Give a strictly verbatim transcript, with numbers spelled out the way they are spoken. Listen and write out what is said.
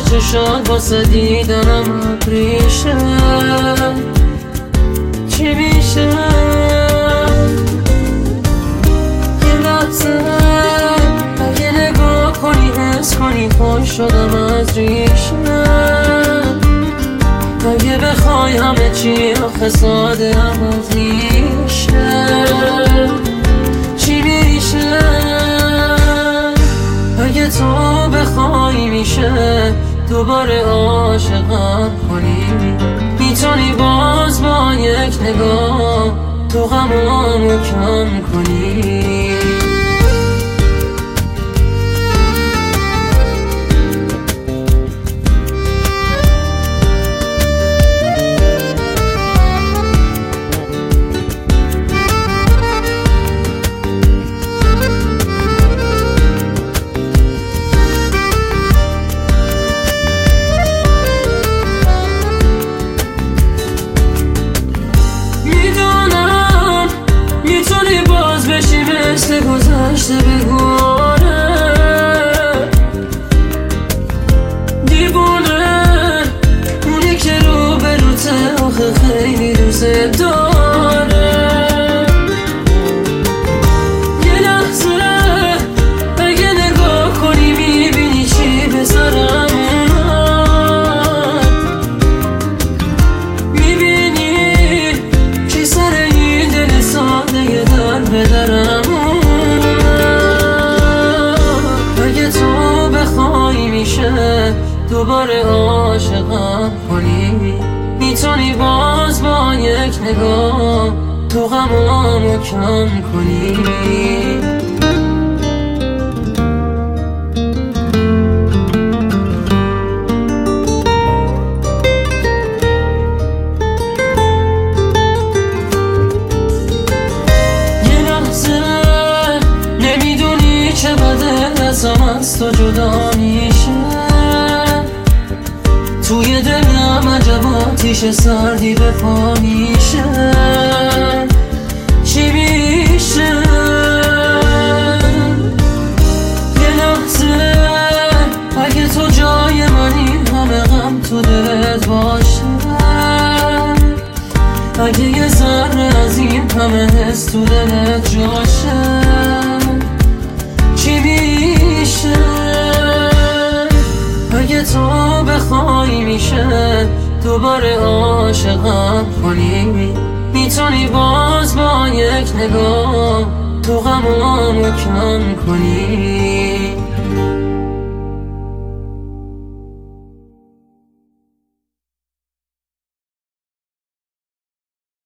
چشات واسه دیدنم ابریشه. چی میشه یه لحظه اگه نگاه کنی حس کنی خوش شدم از ریشه. اگه بخوای همه چی آخه ساده هم از ریشه. چی میشه اگه تو بخوای میشه دوباره عاشقم کنی. میتونی باز با یک نگاه تو غمامو کم کنی. مثل گذشته بگونه دیوونه اونی که رو به روته آخه خیلی دوست داره. یه لحظه اگه نگاه کنی میبینی چی به سرم اومد. میبینی چی سر این دل ساده در به درم. دوباره عاشقم کنی. میتونی باز با یک نگاه تو غمامو کم کنی. یه لحظه نمیدونی چه بده ازم از تو جدا میشه. توی دلم عجب آتیش سردی به پا میشه. چی میشه یه لحظه اگه تو جای منی همه غم تو دلت باشه. اگه یه ذره از این همه حس تو دلت جاشه. چی میشه اگه تو بخوای میشه دوباره عاشقم کنی. میتونی باز با یک نگاه تو غمامو کم کنی.